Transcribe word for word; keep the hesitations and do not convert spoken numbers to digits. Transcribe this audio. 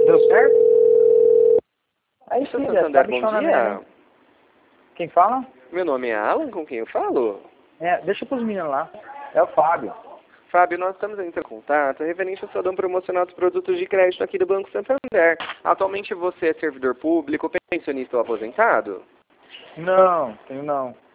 Deu certo? Aí, Seu filha, Santander, tá bom bichona dia. mesmo. Quem fala? Meu nome é Alan, com quem eu falo? É, deixa pros meninos lá. É o Fábio. Fábio, nós estamos entrando em contato referente ao salão promocional dos produtos de crédito aqui do Banco Santander. Atualmente você é servidor público, pensionista ou aposentado? Não, tenho não.